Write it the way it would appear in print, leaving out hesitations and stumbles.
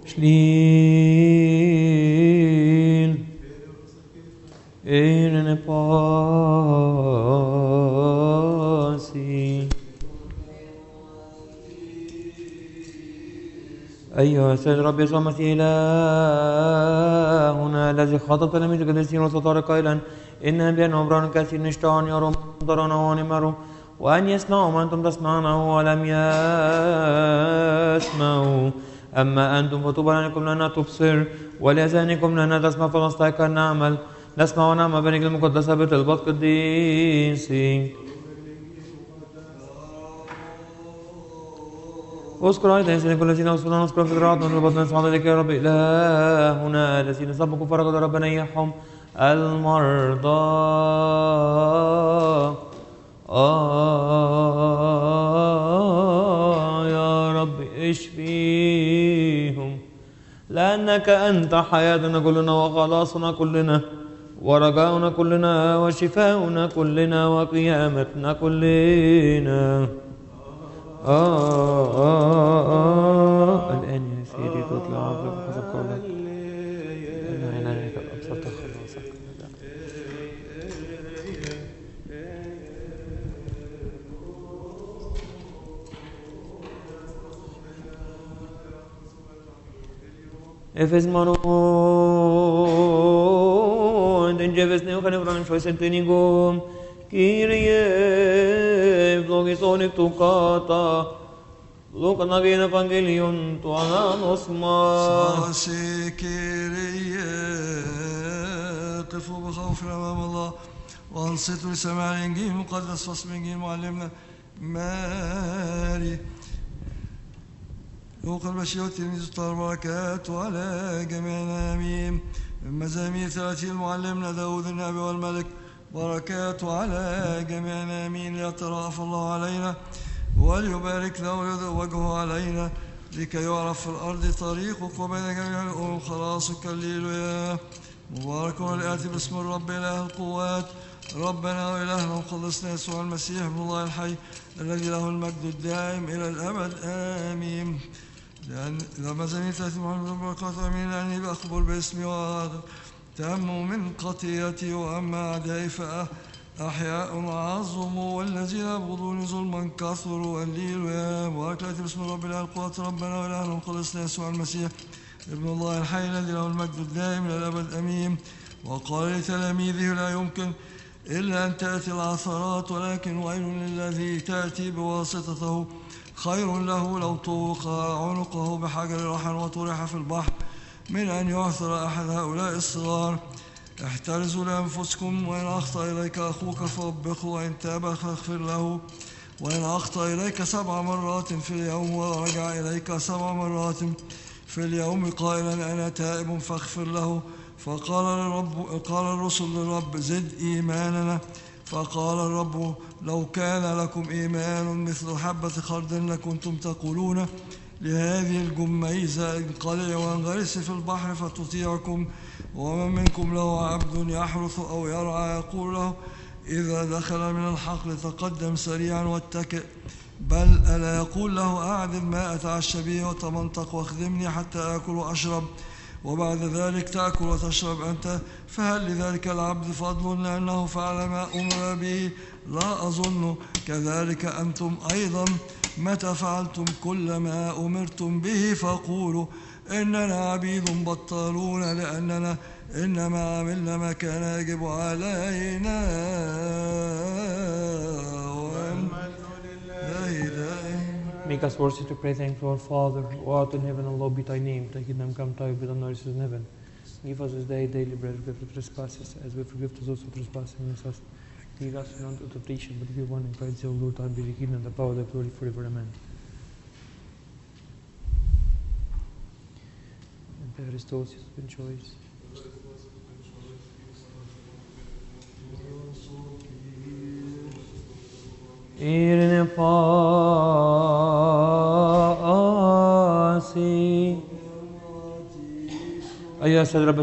Shlil in pasi. أيها السيد رب يسوع المسيح إلهنا الذي خاطب تلاميذ القديسين وستار قائلا إن أنبياء عمران كثير نشتهون يرون ضرنا ونمروا وأن يسمعوا ما أنتم تسمعونه ولم يسمعوا أما أنتم فطوبى لكم لأننا تبصر ولأذانكم لأننا تسمع فنستيقظ نعمل نسمع ونعمل بنك المقدسة بطلبات قديسين. اذكر أيضا يا كل الذين وصلنا نذكر في قراءتنا ونربطنا نسمع ذلك يا رب إلهنا الذين سبقوا فرقد ربنا يحم المرضى يا رب اشفيهم لأنك أنت حياتنا كلنا وخلاصنا كلنا ورجاؤنا كلنا وشفاؤنا كلنا وقيامتنا كلنا. الآن يا سيدي تطلع عبرك بحسب قولك أنا عنايك أبصرت خلاصك. Εφεσμανόν την τζεβεσνέου χανευράν σοίς εντενίγομ Κύριε ευλογησόν εκ του κατά Λούκαν αγίεν Ευαγγελίον του ανάνος μας. صاسي كيرية قفوا بخوف أمام الله وانصتوا لسماع الإنجيل المقدس فاصل الإنجيل معلمنا ماري لوقا البشير والتلميذ الطاهر بركاته على جميعنا آمين. من مزامير 30 معلمنا داود النبي والملك بركاته على جميعنا آمين. ليترأف الله علينا وليبارك له ويضئ وجهه علينا لكي يعرف في الأرض طريقك وبين جميع الأمم خلاصك الليلويا. مبارك هو الآتي باسم الرب إله القوات ربنا وإلهنا ومخلصنا يسوع المسيح ابن الله الحي الذي له المجد الدائم إلى الأبد آمين. لما زميل 30 محمد بركاته آمين. لأني بأخبر باسمي وتأموا من خطيئتي وأما أعدائي فأحياء عظموا والذين يبغضوني ظلما كثروا الليلويا. مبارك الآتي باسم الرب إله القوات ربنا وإلهنا ومخلصنا يسوع المسيح ابن الله الحي الذي له المجد الدائم إلى الأبد آمين. وقال لتلاميذه لا يمكن إلا أن تأتي العثرات ولكن ويل للذي تأتي بواسطته خير له لو طوق عنقه بحجر رحل وطرح في البحر من أن يعثر أحد هؤلاء الصغار. احترزوا لأنفسكم وإن أخطأ إليك أخوك فوبخه وإن تاب فاغفر له وإن أخطأ إليك 7 مرات في اليوم ورجع إليك 7 مرات في اليوم قائلا أنا تائب فاغفر له. قال الرسل للرب زد إيماننا. فقال الرب لو كان لكم إيمان مثل حبة خردل لكنتم تقولون لهذه الجميزة انقلع وانغرس في البحر فتطيعكم. ومن منكم له عبد يحرث أو يرعى يقول له إذا دخل من الحقل تقدم سريعا واتكئ بل ألا يقول له أعدل ما أتعشى به وتمنطق واخدمني حتى آكل وأشرب وبعد ذلك تأكل وتشرب أنت. فهل لذلك العبد فضل لأنه فعل ما أمر به؟ لا أظن. كذلك أنتم أيضا متى فعلتم كل ما أمرتم به فقولوا إننا عبيد بطالون لأننا إنما عملنا ما كان يجب علينا. Make us worthy to pray, thank our Father, who art in heaven, and hallowed be thy name. Thy kingdom come, thy will be done on earth as in heaven. Give us this day daily bread, forgive our trespasses, as we forgive to those who trespass against us. Lead us not into temptation, but give one in Christ, O Lord, thine be the kingdom, the power, the glory forever. Amen. And Christos is been choice. Irene pasi. أيها السيد رب